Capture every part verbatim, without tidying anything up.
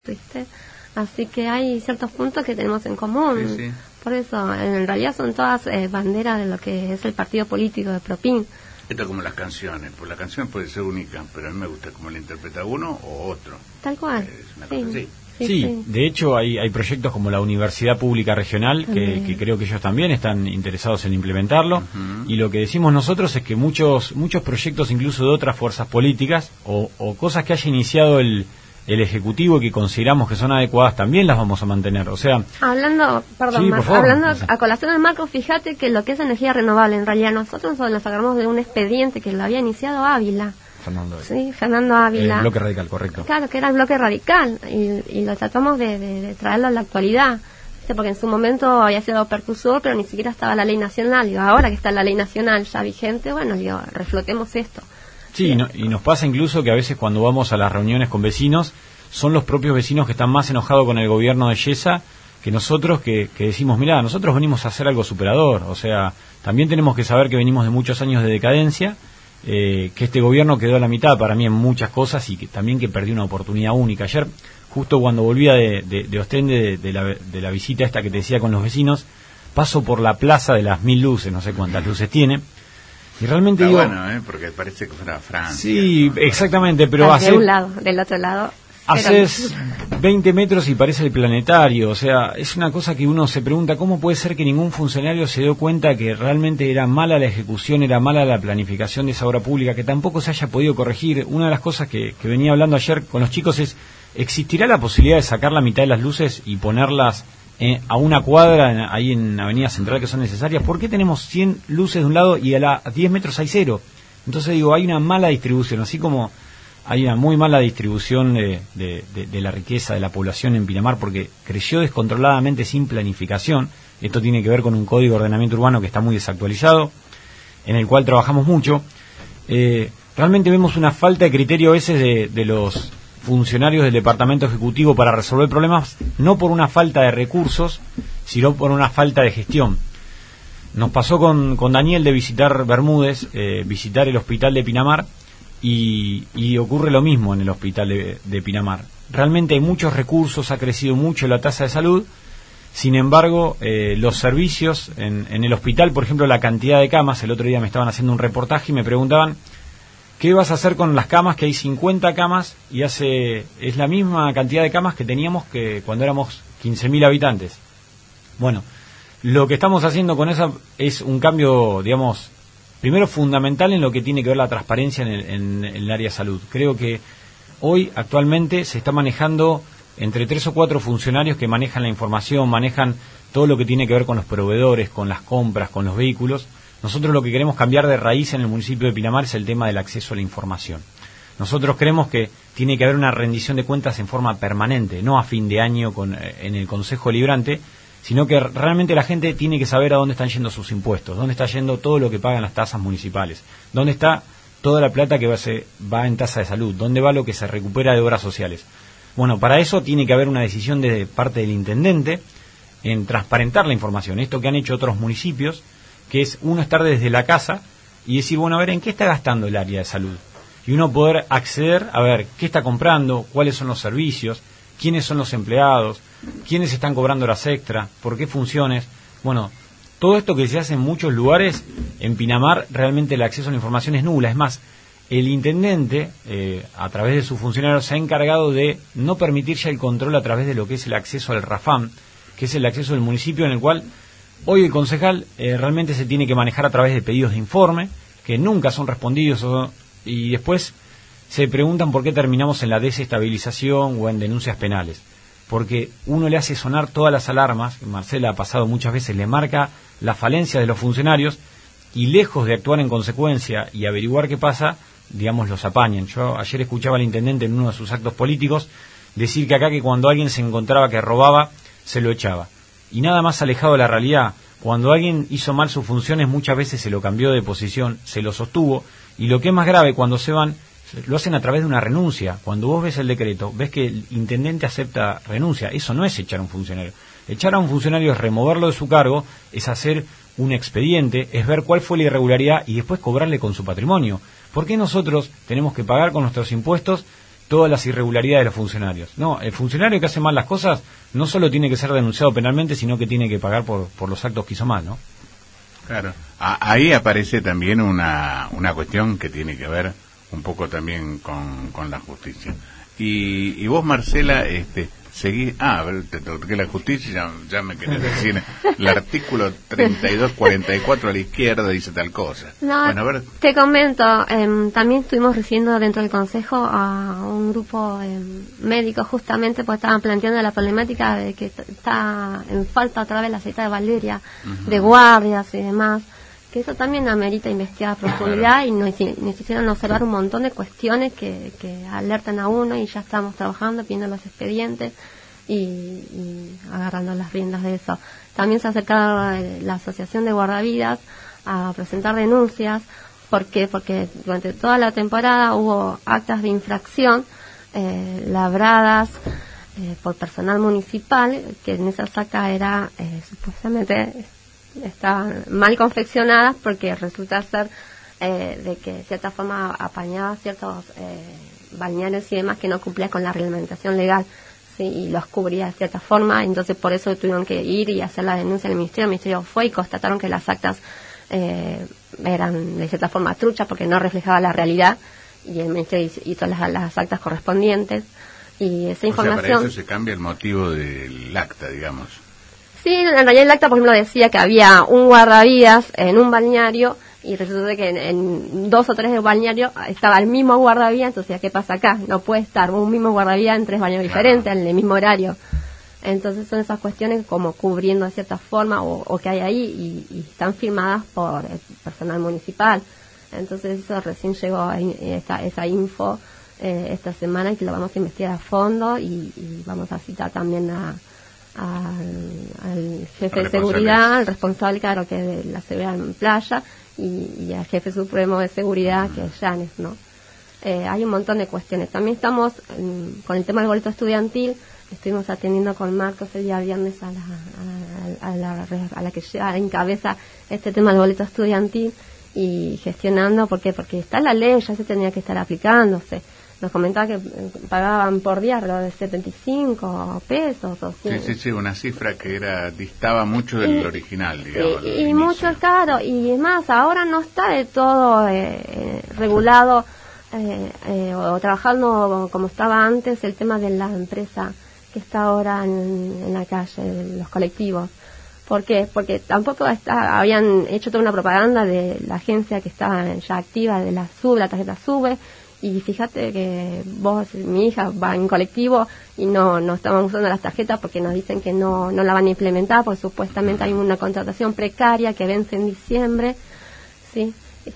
¿viste? Así que hay ciertos puntos que tenemos en común. Sí, sí. Por eso, en realidad son todas eh, banderas de lo que es el partido político de Propin. Esto es como las canciones, pues la canción puede ser única, pero a mí me gusta como la interpreta uno o otro. Tal cual. Es una sí. cosa así. Sí, sí, de hecho hay, hay proyectos como la Universidad Pública Regional que, que creo que ellos también están interesados en implementarlo. Uh-huh. Y lo que decimos nosotros es que muchos muchos proyectos incluso de otras fuerzas políticas o, o cosas que haya iniciado el, el Ejecutivo y que consideramos que son adecuadas también las vamos a mantener. O sea, hablando, perdón, sí, Marco, por favor, hablando o sea. a colación del Marco, fíjate que lo que es energía renovable, en realidad nosotros nos agarramos de un expediente que lo había iniciado Ávila. Fernando, sí, Fernando Ávila. El bloque radical, correcto. Claro, que era el bloque radical y, y lo tratamos de, de, de traerlo a la actualidad, ¿sí? Porque en su momento había sido percursor, pero ni siquiera estaba la ley nacional. Digo, ahora que está la ley nacional ya vigente, bueno, digo, reflotemos esto. Sí, sí. Y, no, y nos pasa incluso que a veces cuando vamos a las reuniones con vecinos, son los propios vecinos que están más enojados con el gobierno de Yesa que nosotros que, que decimos, mirá, nosotros venimos a hacer algo superador. O sea, también tenemos que saber que venimos de muchos años de decadencia. Eh, que este gobierno quedó a la mitad para mí en muchas cosas y que también que perdió una oportunidad única. Ayer, justo cuando volvía de, de, de Ostende, de, de, la, de la visita esta que te decía con los vecinos, paso por la plaza de las mil luces, no sé cuántas luces tiene, y realmente Está digo... bueno, ¿eh? Porque parece que fuera Francia. Sí, ¿no? Exactamente, pero hace... De un lado, del otro lado... Haces veinte metros y parece el planetario, o sea, es una cosa que uno se pregunta, ¿cómo puede ser que ningún funcionario se dio cuenta que realmente era mala la ejecución, era mala la planificación de esa obra pública, que tampoco se haya podido corregir? Una de las cosas que, que venía hablando ayer con los chicos es, ¿existirá la posibilidad de sacar la mitad de las luces y ponerlas eh, a una cuadra en, ahí en Avenida Central que son necesarias? ¿Por qué tenemos cien luces de un lado y a, la, a diez metros hay cero? Entonces digo, hay una mala distribución, así como... Hay una muy mala distribución de, de, de, de la riqueza de la población en Pinamar porque creció descontroladamente sin planificación. Esto tiene que ver con un código de ordenamiento urbano que está muy desactualizado, en el cual trabajamos mucho. Eh, realmente vemos una falta de criterio a veces de, de los funcionarios del Departamento Ejecutivo para resolver problemas, no por una falta de recursos, sino por una falta de gestión. Nos pasó con, con Daniel de visitar Bermúdez, eh, visitar el hospital de Pinamar, Y, y ocurre lo mismo en el hospital de, de Pinamar. Realmente hay muchos recursos, ha crecido mucho la tasa de salud, sin embargo, eh, los servicios en, en el hospital, por ejemplo, la cantidad de camas, el otro día me estaban haciendo un reportaje y me preguntaban, ¿qué vas a hacer con las camas? Que hay cincuenta camas y hace es la misma cantidad de camas que teníamos que cuando éramos quince mil habitantes. Bueno, lo que estamos haciendo con eso es un cambio, digamos, primero fundamental en lo que tiene que ver la transparencia en el, en, en el área de salud. Creo que hoy actualmente se está manejando entre tres o cuatro funcionarios que manejan la información, manejan todo lo que tiene que ver con los proveedores, con las compras, con los vehículos. Nosotros lo que queremos cambiar de raíz en el municipio de Pinamar es el tema del acceso a la información. Nosotros creemos que tiene que haber una rendición de cuentas en forma permanente, no a fin de año con, en el Consejo Deliberante, sino que realmente la gente tiene que saber a dónde están yendo sus impuestos, dónde está yendo todo lo que pagan las tasas municipales, dónde está toda la plata que va, se, va en tasa de salud, dónde va lo que se recupera de obras sociales. Bueno, para eso tiene que haber una decisión de parte del intendente en transparentar la información, esto que han hecho otros municipios, que es uno estar desde la casa y decir, bueno, a ver, ¿en qué está gastando el área de salud? Y uno poder acceder a ver qué está comprando, cuáles son los servicios, quiénes son los empleados, quiénes están cobrando horas extra, por qué funciones. Bueno, todo esto que se hace en muchos lugares, en Pinamar realmente el acceso a la información es nula. Es más, el intendente, eh, a través de sus funcionarios, se ha encargado de no permitir ya el control a través de lo que es el acceso al RAFAM, que es el acceso del municipio, en el cual hoy el concejal eh, realmente se tiene que manejar a través de pedidos de informe, que nunca son respondidos, o, y después se preguntan por qué terminamos en la desestabilización o en denuncias penales. Porque uno le hace sonar todas las alarmas, Marcela ha pasado muchas veces, le marca la falencia de los funcionarios y lejos de actuar en consecuencia y averiguar qué pasa, digamos, los apañan. Yo ayer escuchaba al intendente en uno de sus actos políticos decir que acá que cuando alguien se encontraba que robaba, se lo echaba. Y nada más alejado de la realidad. Cuando alguien hizo mal sus funciones, muchas veces se lo cambió de posición, se lo sostuvo, y lo que es más grave, cuando se van, lo hacen a través de una renuncia. Cuando vos ves el decreto, ves que el intendente acepta renuncia. Eso no es echar a un funcionario. Echar a un funcionario es removerlo de su cargo, es hacer un expediente, es ver cuál fue la irregularidad y después cobrarle con su patrimonio. ¿Por qué nosotros tenemos que pagar con nuestros impuestos todas las irregularidades de los funcionarios. No, el funcionario que hace mal las cosas no solo tiene que ser denunciado penalmente, sino que tiene que pagar por, por los actos que hizo mal, ¿no? Claro. A, ahí aparece también una, una cuestión que tiene que ver un poco también con, con la justicia. Y, y vos, Marcela, este, seguís... Ah, a ver, te toqué la justicia, ya, ya me querés decir, el artículo treinta y dos cuarenta y cuatro a la izquierda dice tal cosa. No, bueno, a ver. Te comento, eh, también estuvimos recibiendo dentro del Consejo a un grupo eh, médico justamente porque estaban planteando la problemática de que t- está en falta otra vez la aceite de Valeria, uh-huh. de guardias y demás, que eso también amerita investigar a profundidad y nos, nos hicieron observar un montón de cuestiones que, que alertan a uno y ya estamos trabajando, pidiendo los expedientes y, y agarrando las riendas de eso. También se ha acercado la Asociación de Guardavidas a presentar denuncias. ¿Por qué? Porque durante toda la temporada hubo actas de infracción eh, labradas eh, por personal municipal, que en esa acta era eh, supuestamente... estaban mal confeccionadas porque resulta ser eh, de que de cierta forma apañaba ciertos eh, balnearios y demás que no cumplía con la reglamentación legal, ¿sí? Y los cubría de cierta forma, entonces por eso tuvieron que ir y hacer la denuncia al ministerio. El ministerio fue y constataron que las actas eh, eran de cierta forma truchas porque no reflejaba la realidad y el ministerio hizo las, las actas correspondientes y esa información... O sea, para eso se cambia el motivo del acta, digamos. Sí, en realidad el acta, por ejemplo, decía que había un guardavidas en un balneario y resulta que en, en dos o tres balnearios estaba el mismo guardavidas, entonces, ¿qué pasa acá? No puede estar un mismo guardavidas en tres balnearios claro. diferentes, en el mismo horario. Entonces son esas cuestiones como cubriendo de cierta forma o, o que hay ahí y, y están firmadas por el personal municipal. Entonces eso recién llegó esa, esa info eh, esta semana y que lo vamos a investigar a fondo y, y vamos a citar también a... Al, al jefe de seguridad, al responsable, claro, que de la seguridad en playa, y, y al jefe supremo de seguridad, mm. que es Llanes, ¿no? Eh, hay un montón de cuestiones. También estamos en, con el tema del boleto estudiantil, estuvimos atendiendo con Marcos el día viernes a la, a, a, la, a la que lleva, encabeza este tema del boleto estudiantil y gestionando, ¿por qué? Porque está la ley, ya se tenía que estar aplicándose. Nos comentaba que pagaban por día alrededor de setenta y cinco pesos. O sí, sí, sí, una cifra que era distaba mucho del y, original, digamos. Y, y mucho es caro. Y es más, ahora no está de todo eh, regulado eh, eh, o, o trabajando como estaba antes el tema de la empresa que está ahora en, en la calle, los colectivos. ¿Por qué? Porque tampoco está, habían hecho toda una propaganda de la agencia que estaba ya activa, de la SUBE, la tarjeta SUBE. Y fíjate que vos, mi hija, va en colectivo y no no estaban usando las tarjetas porque nos dicen que no no la van a implementar porque supuestamente hay una contratación precaria que vence en diciembre, sí,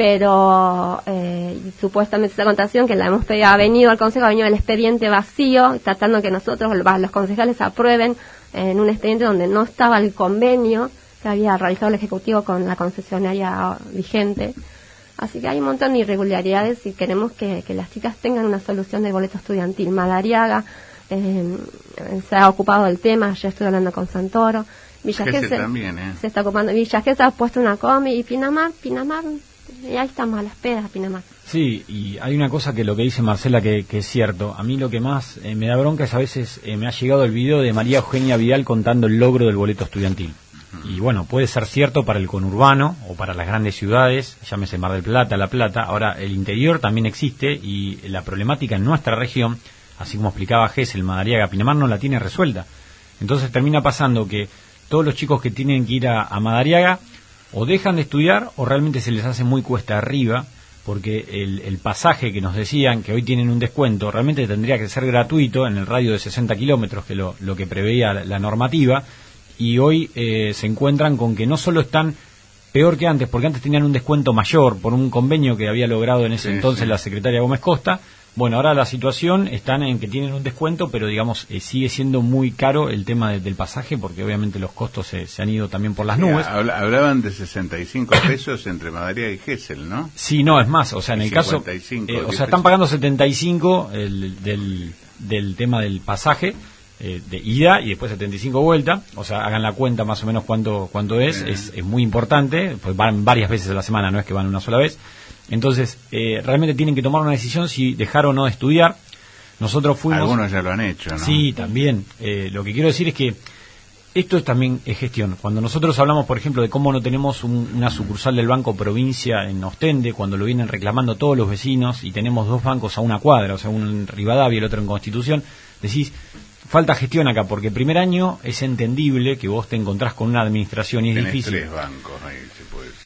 pero eh, supuestamente esa contratación que la hemos pedido, ha venido al Consejo, ha venido el expediente vacío, tratando que nosotros, los concejales, aprueben en un expediente donde no estaba el convenio que había realizado el Ejecutivo con la concesionaria vigente. Así que hay un montón de irregularidades y queremos que, que las chicas tengan una solución del boleto estudiantil. Madariaga eh, se ha ocupado del tema, ya estoy hablando con Santoro. Villa Gesell también, ¿eh? se está ocupando. Villa Gesell ha puesto una combi y Pinamar, Pinamar, y ahí estamos a la espera, Pinamar. Sí, y hay una cosa que lo que dice Marcela que, que es cierto. A mí lo que más eh, me da bronca es a veces eh, me ha llegado el video de María Eugenia Vidal contando el logro del boleto estudiantil. Y bueno, puede ser cierto para el conurbano o para las grandes ciudades, llámese Mar del Plata, La Plata. Ahora, el interior también existe y la problemática en nuestra región, así como explicaba Gesell, Madariaga, Pinamar, no la tiene resuelta. Entonces termina pasando que todos los chicos que tienen que ir a, a Madariaga o dejan de estudiar o realmente se les hace muy cuesta arriba, porque el, el pasaje que nos decían que hoy tienen un descuento realmente tendría que ser gratuito en el radio de sesenta kilómetros, que lo, lo que preveía la, la normativa. Y hoy eh, se encuentran con que no solo están peor que antes, porque antes tenían un descuento mayor por un convenio que había logrado en ese sí, entonces sí. la secretaria Gómez Costa. Bueno, ahora la situación están en que tienen un descuento, pero digamos eh, sigue siendo muy caro el tema de, del pasaje, porque obviamente los costos se, se han ido también por las nubes. Hablaban de sesenta y cinco pesos entre Madariaga y Gesell, ¿no? Sí, no, es más, o sea, en el caso, eh, o sea, están pagando setenta y cinco el, del, del tema del pasaje. Eh, de ida y después setenta y cinco vuelta, o sea, hagan la cuenta más o menos cuánto cuánto es, mm. es, es muy importante, pues van varias veces a la semana, no es que van una sola vez. Entonces, eh, realmente tienen que tomar una decisión si dejar o no de estudiar. Nosotros fuimos... Algunos ya lo han hecho, ¿no? Sí, también. Eh, lo que quiero decir es que esto también es gestión. Cuando nosotros hablamos, por ejemplo, de cómo no tenemos un, una sucursal del Banco Provincia en Ostende, cuando lo vienen reclamando todos los vecinos, y tenemos dos bancos a una cuadra, o sea, uno en Rivadavia y el otro en Constitución, decís, falta gestión acá, porque el primer año es entendible que vos te encontrás con una administración y es Tenés difícil. tres bancos ahí, se puede decir.